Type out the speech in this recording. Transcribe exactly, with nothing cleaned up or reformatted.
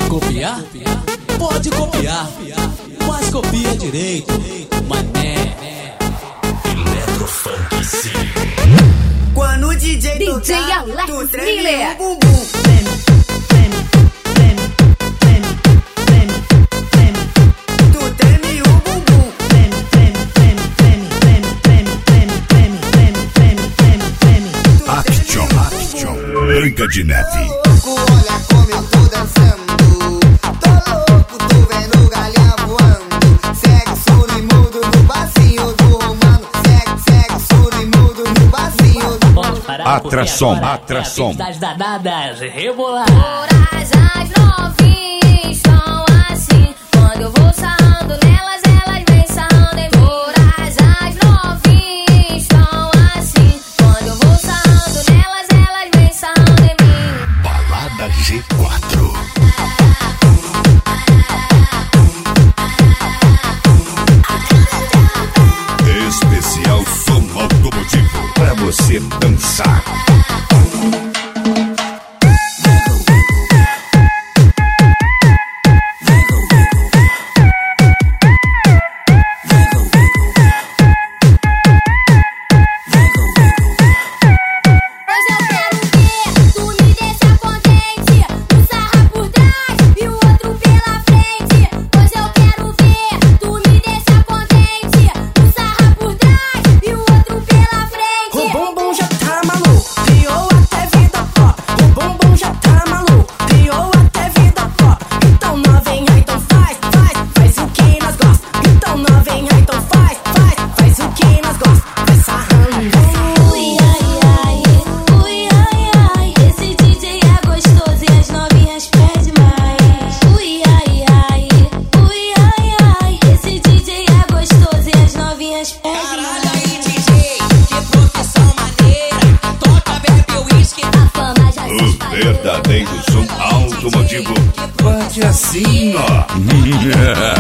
copiar? Pode copiar, mas copia direito, mané. Eletrofunk sim. Quando o D J D J tocar, tu Alex treme Miller. o bumbum. Treme, treme, treme, treme, treme, treme. Tu treme o bumbum. Treme, treme, treme, treme, treme, treme, treme, treme, treme, treme, treme, treme. Action, action, Branca de Neve. Olha como eu tô dançando. Tô louco, tô vendo galha voando. Segue surdo e mudo no passinho do romano. Segue, segue surdo e mudo no passinho do Pode parar, Atração, porque agora atração. é a vez das danadas rebolar. Todas as novinhas estão assim. Quando eu vou sarrando nelas, elas vêm sarrando em mim. Todas as novinhas estão assim. Quando eu vou sarrando nelas, elas vêm sarrando em mim. Balada G quatro. Especial som automotivo pra você dançar. Hoje eu quero ver tu me deixar contente. Um sarra por trás e o outro pela frente. Hoje eu quero ver tu me deixar contente. Um sarra por trás e o outro pela frente. O bumbum já tá maluco, criou até vida pop. O bumbum já tá maluco, criou até vida pop. Então novinha, então faz, faz, faz o que nós gosta. Então novinha, então faz, faz, faz o que nós gosta. Vai sarrando. Ui, ai, ai, ui, ai, ai. Esse D J é gostoso e as novinhas pedem mais. Ui, ai, ai, ui, ai, ai. Esse D J é gostoso e as novinhas pedem mais. Caralho aí, D J, que profissão maneira. Toca, bebe uísque. A fama já se O espalhou. verdadeiro som automotivo. Bate assim, ó.